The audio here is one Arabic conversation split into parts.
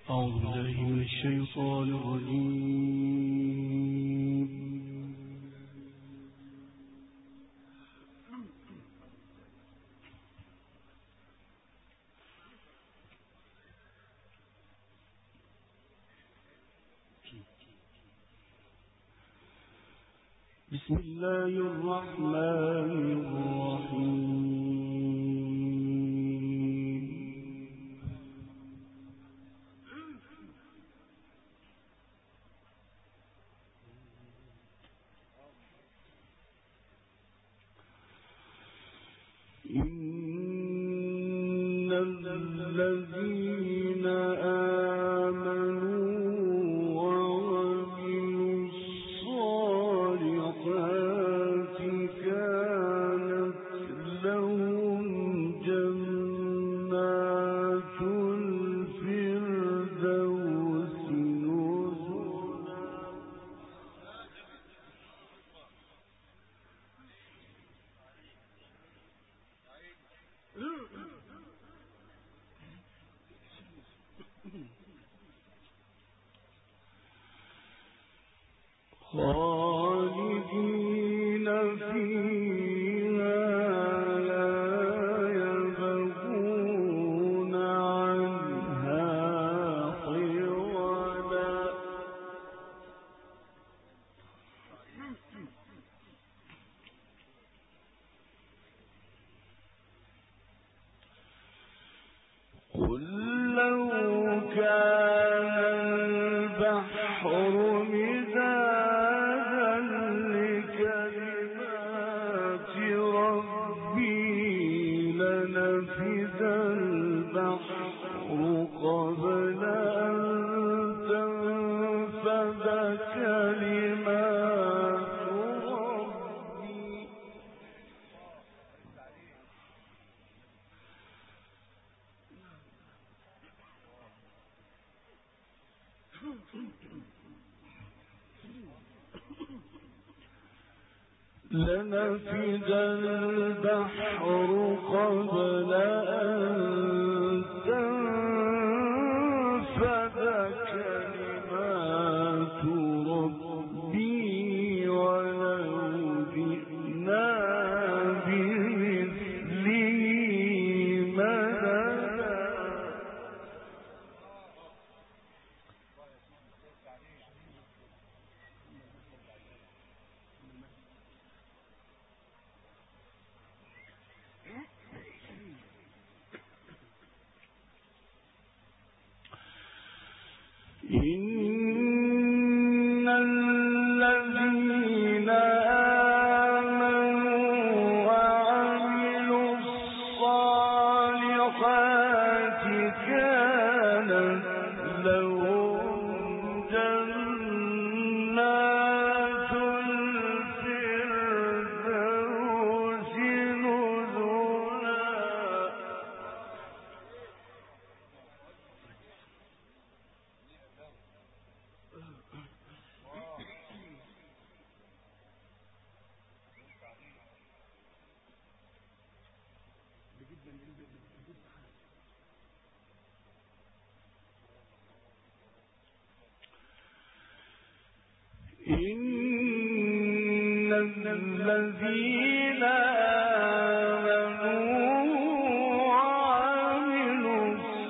أعوذ بالله من الشيطان الرجيم. بسم الله الرحمن الرحيم. إن الذين آمنوا وعملوا الصالحات كانت لهم جنات الفردوس نزلا. خالدين فيها لا يبغون عنها حولا. قل لو كان البحر مدادا لكلمات ربي لنفد البحر قبل أن تنفد كلمات ربي. لنفد البحر قبل أن تنفد كلمات ربي ولو جئنا بمثله مددا. إن الذين آمنوا وعملوا الصالحات كانت لهم جنات الفردوس نزلا. إن الذين آمنوا وعملوا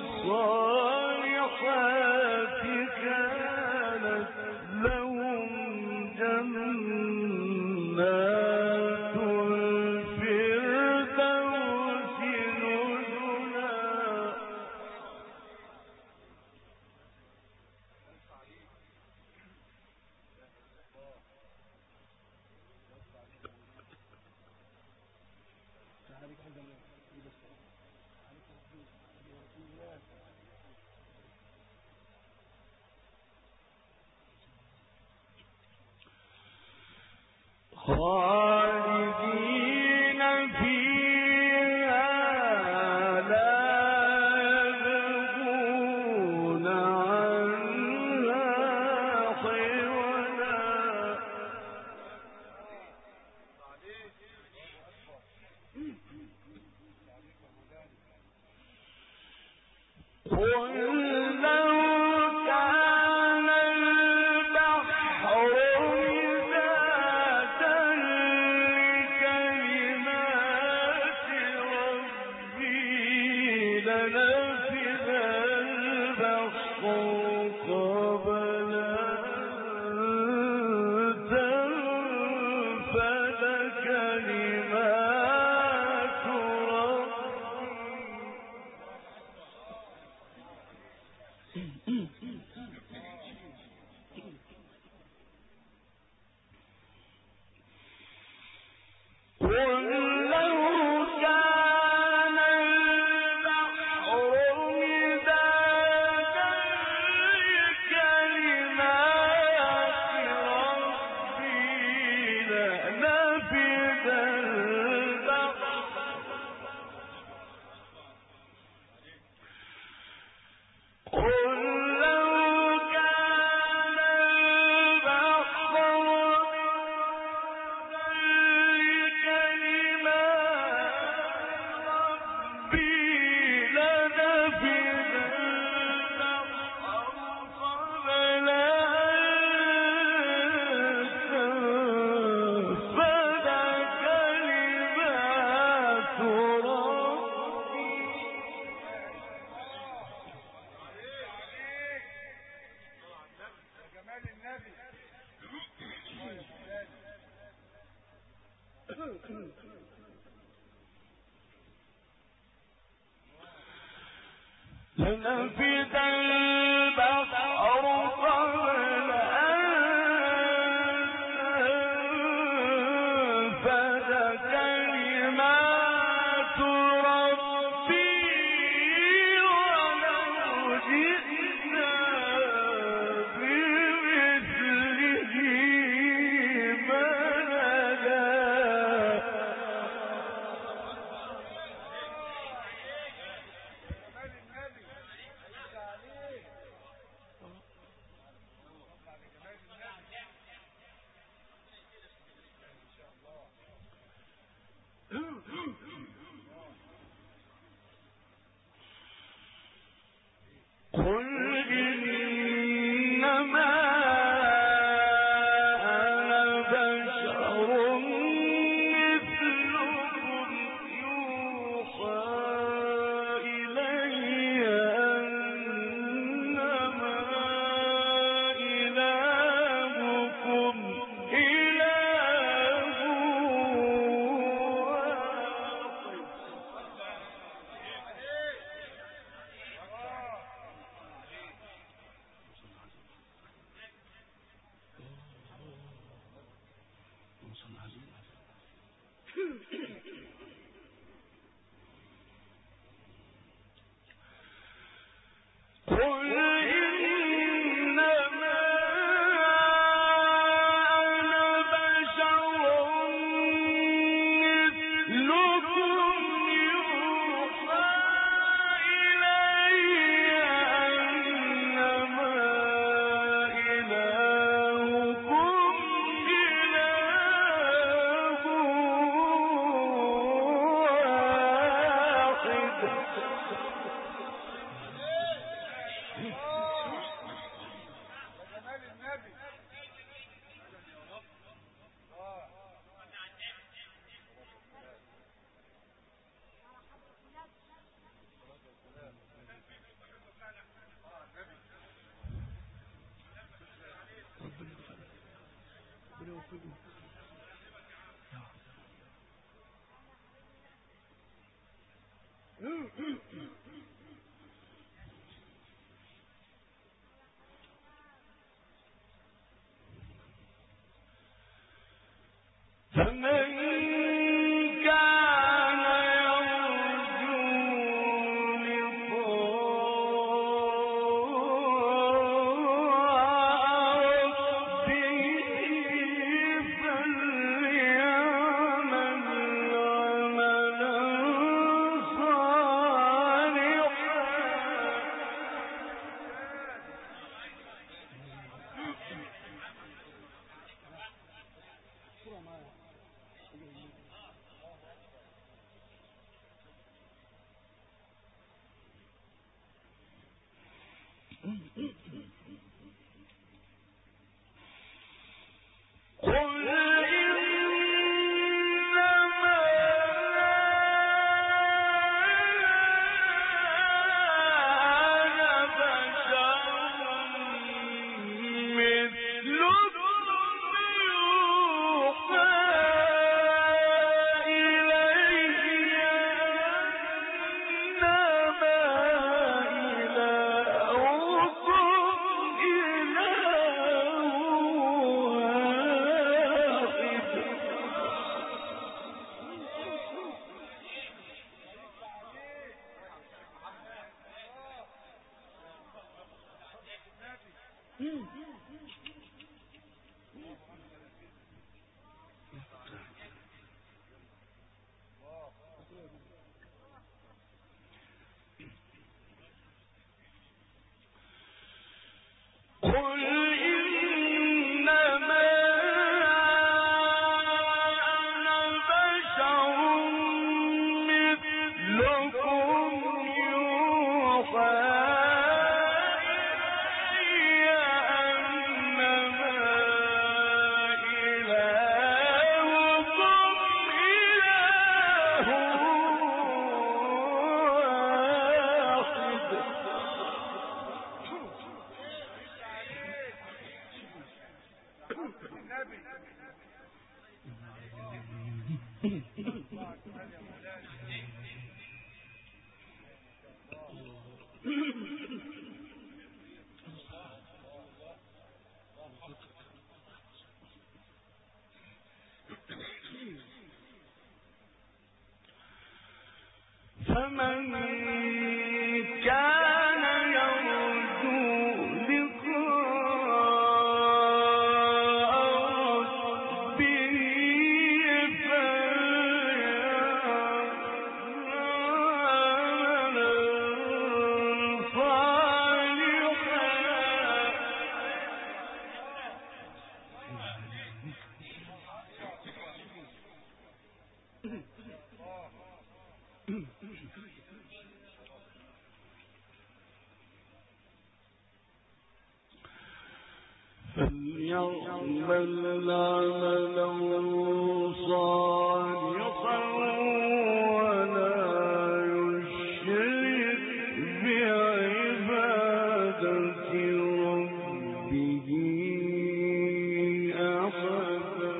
الصالحات كانت لهم جنات الفردوس نزلا. خالدين فيها لا يبغون عنها حولا. قل لو لنفد البحر قبل أن تنفد كلمات ربي ولو جئنا بمثله مددا. قل إنما أنا بشر مثلكم يوحى إلي أنما إلهكم إله قل إنما أنا بشر مثلكم يوحى إلي أنما إلهكم إله فمن كان يرجو لقاء ربه فليعمل عملا صالحا. قل إنما أنا بشر مثلكم يوحى إلي أنما إلهكم فمن كان يرجو لقاء ربه فليعمل عملا صالحا ولا يشرك بعبادة ربه أحدا.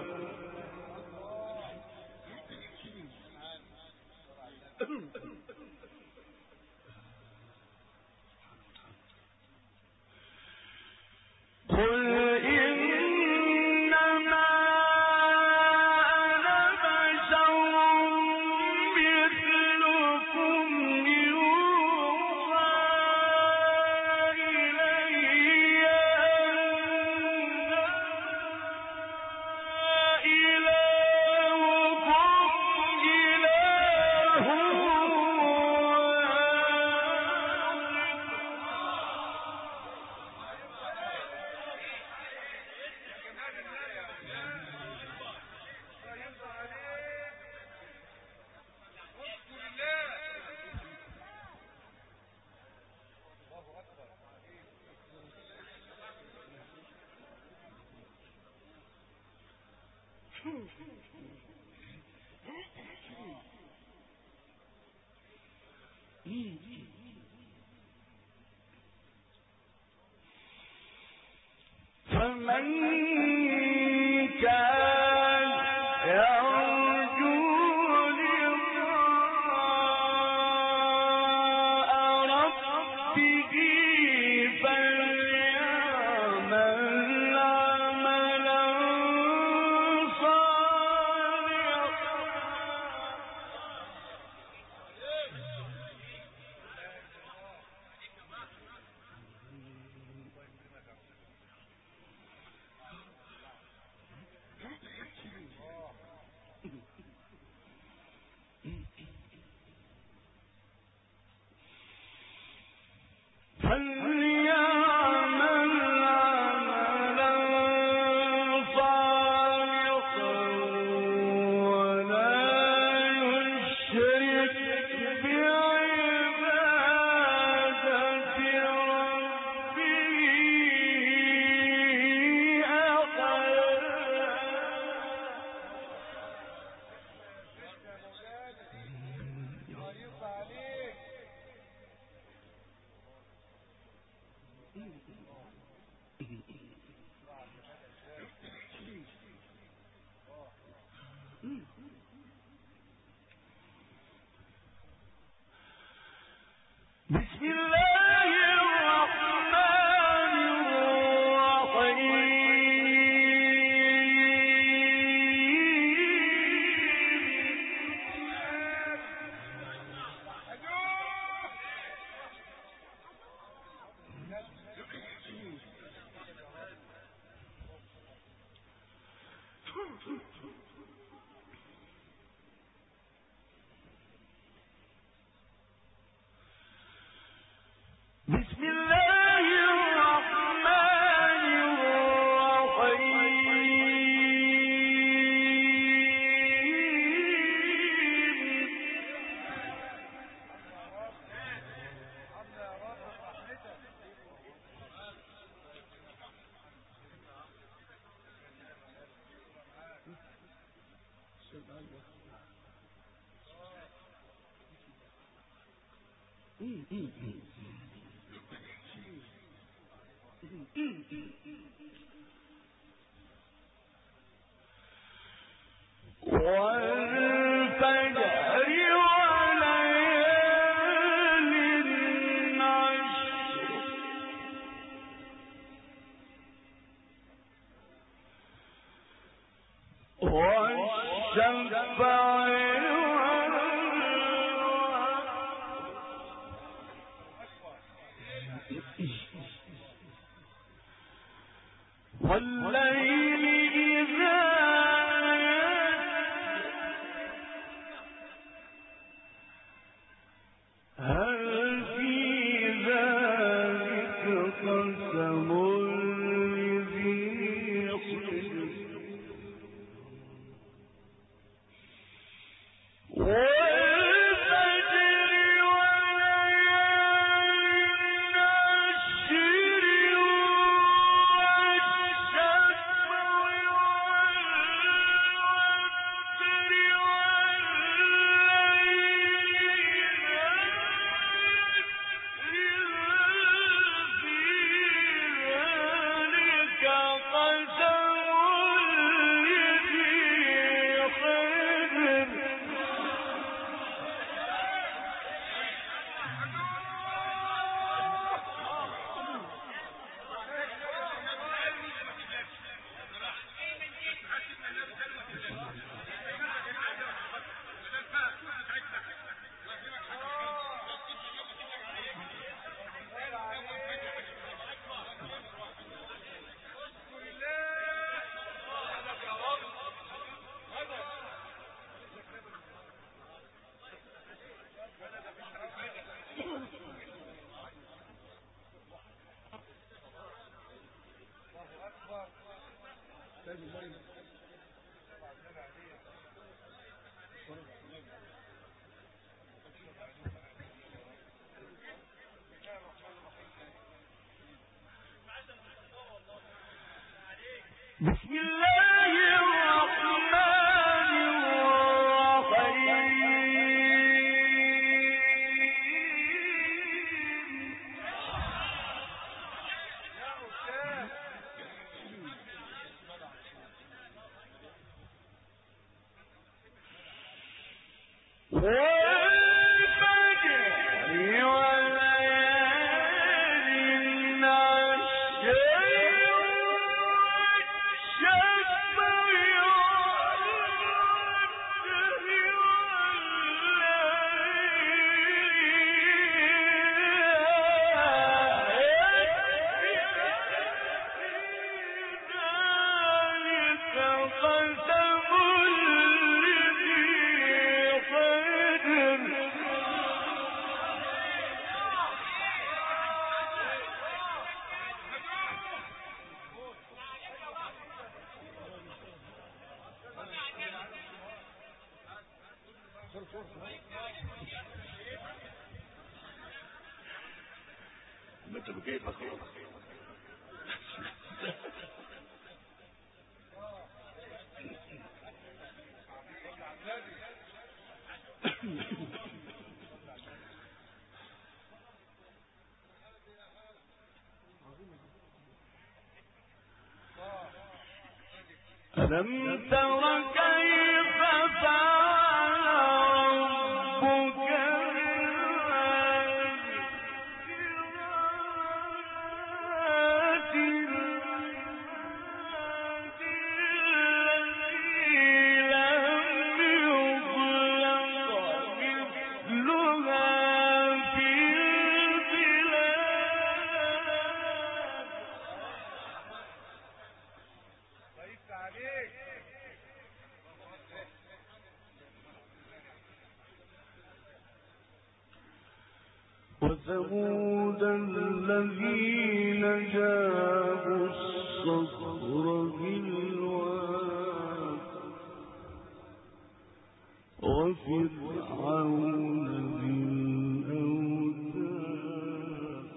فمن كان يرجو لقاء ربه فليعمل عملا صالحا ولا يشرك بعبادة ربه بسم الله الرحمن الرحيم بسم الله الرحمن الرحيم. والفجر وليال عشر والشفع والليل إذا هل في ذلك قسم لذي حجر بسم الله الرحمن الرحيم. ألم تر كيف فعل ربك وثمود الذين جابوا الصخر بالواد وفرعون بالأوتاد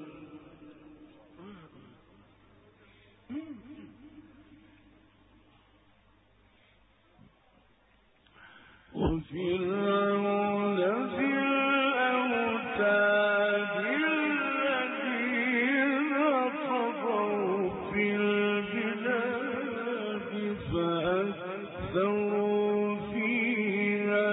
وفرعون بالأوتاد الذين طغوا في البلاد فأكثروا فيها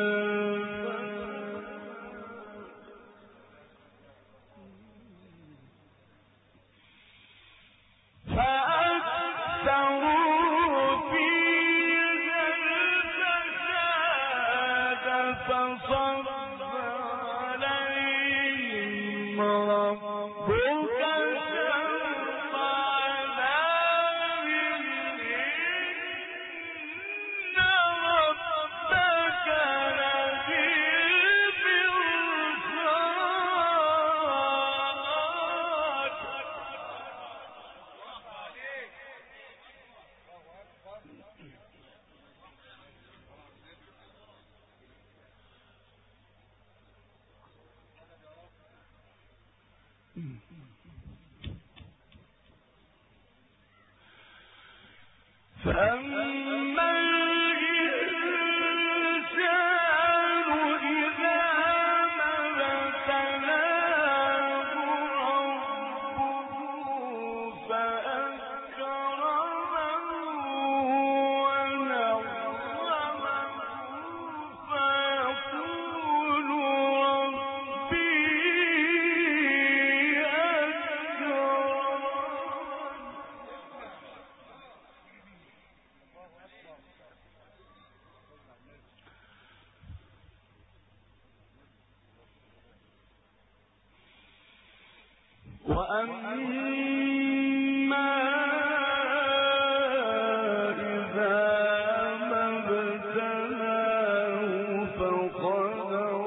فصب عليهم ربك سوط عذاب إن ربك فأما الإنسان إذا ما ابتلاه ربه فأكرمه ونعمه فيقول ربي وأما إذا ما ابتلاه فقدر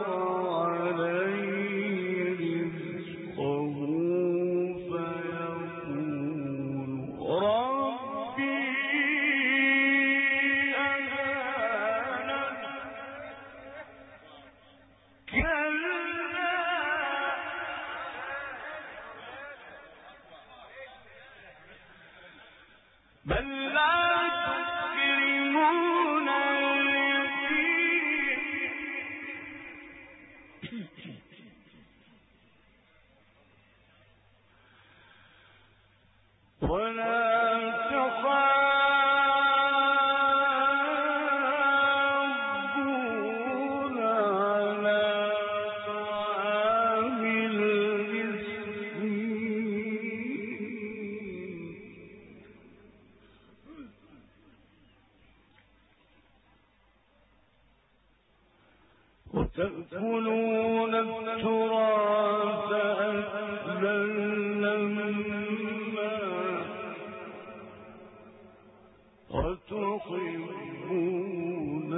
عليه رزقه فيقول ربي أهانن بل لا تكرمون اليتيم ولا تحاضون على طعام المسكين وتأكلون التراث أكلا لما وتحبون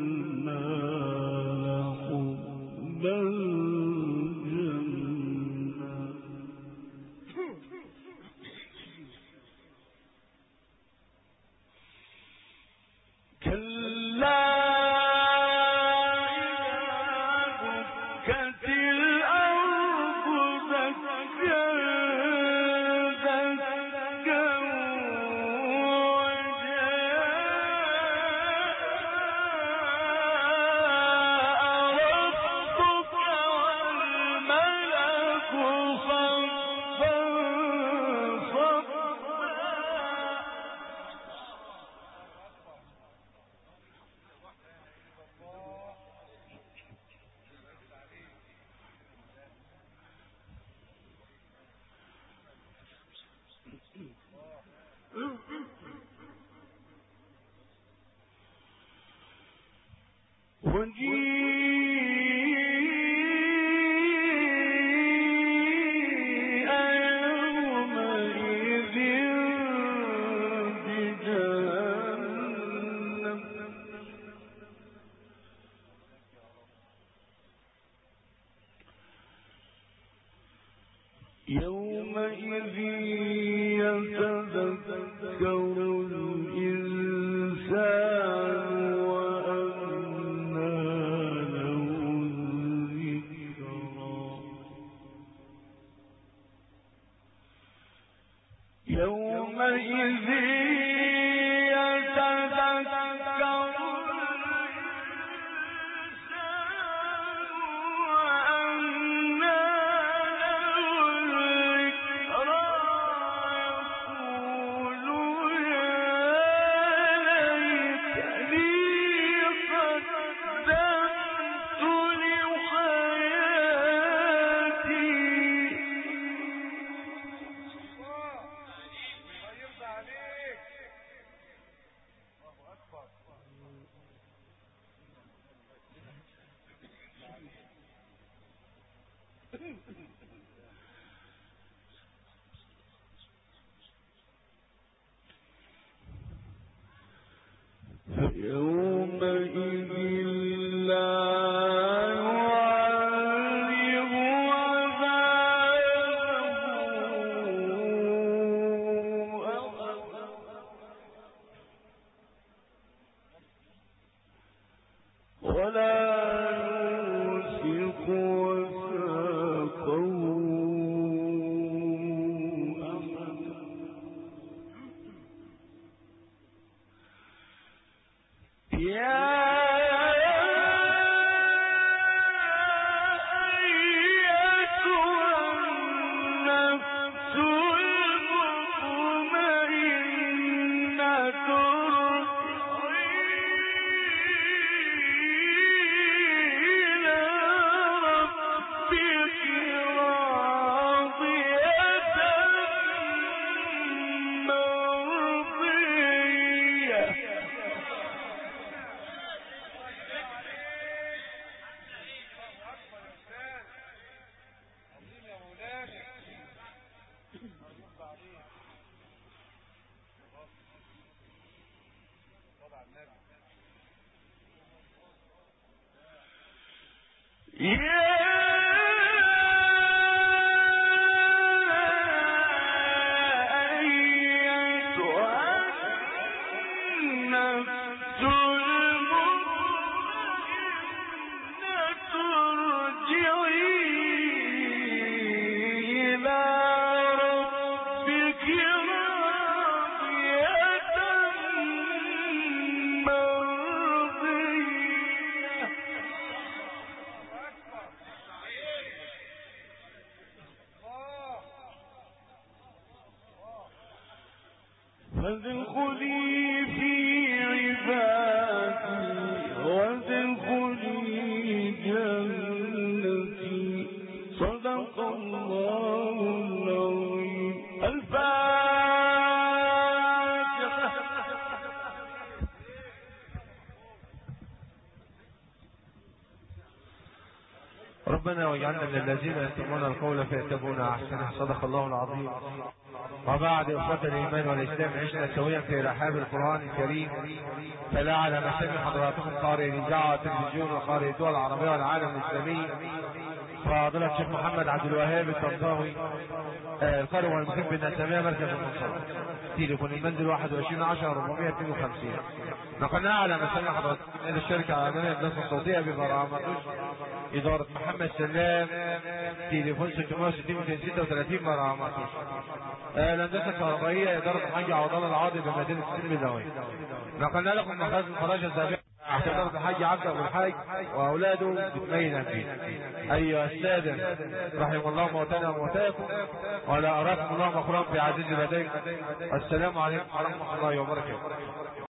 المال حبا جما كلا فادخلي في عبادي وادخلي جنتي. صدق الله العظيم. الفاتحة. ربنا واجعلنا من الذين يستمعون القول فيتبعون احسنه. صدق الله العظيم. وبعد اخوة الايمان والاسلام، عشنا سويا في رحاب القرآن الكريم. فلا على مسامع حضراتكم قارئ الاذاعة والتلفزيون وقارئ الدول العربية والعالم الاسلامي فضيلة الشيخ محمد عبد الوهاب الطنطاوي، القارئ والمقيم بالنسامية مركز المنصورة. تليفون المنزل 2110-452. نقلناها على مسامع حضراتكم الى الشركة العالمية للنصر الصوتية ببرامج إدارة محمد سلام. تليفون 660-236 برامج. الهندسة الكهربائية إدارة الحاج عوض الله العاضي بمدينة السلم الدوائي. نقلنا لكم مخازن الفراشه الزابعة اعتبرت الحاج عبد ابو الحاج واولاده بتمينا فيه. ايها الساده، رحم الله موتانا وموتاكم، ولا اراكم الله مغفورا بعزيز لديكم. السلام عليكم ورحمه الله وبركاته.